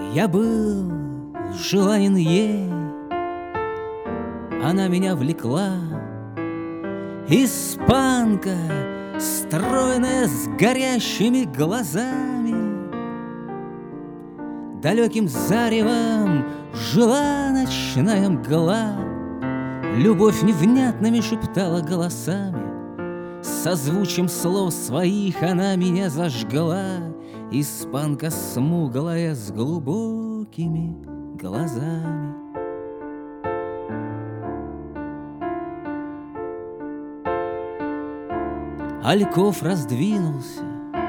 Я был желанен ей, она меня влекла. Испанка, стройная, с горящими глазами, далеким заревом жила ночная мгла. Любовь невнятными шептала голосами, созвучием слов своих она меня зажгла. Испанка смуглая с глубокими глазами. Альков раздвинулся,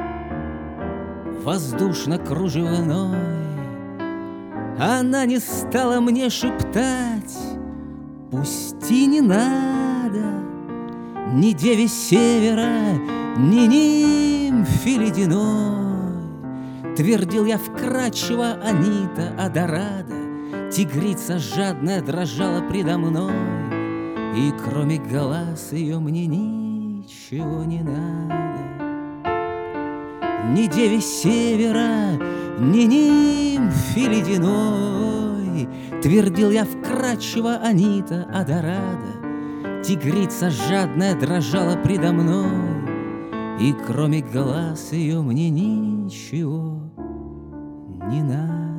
воздушно-кружевной. Она не стала мне шептать: пусти, не надо, ни деве севера, ни нимфе ледяной. Твердил я вкрадчиво Анита Адорада, тигрица жадная дрожала предо мной, и кроме глаз ее мне ничего не надо. Ни деве севера, ни нимфе ледяной, твердил я вкрадчиво Анита Адорада, тигрица жадная дрожала предо мной, и кроме глаз ее мне ничего не надо.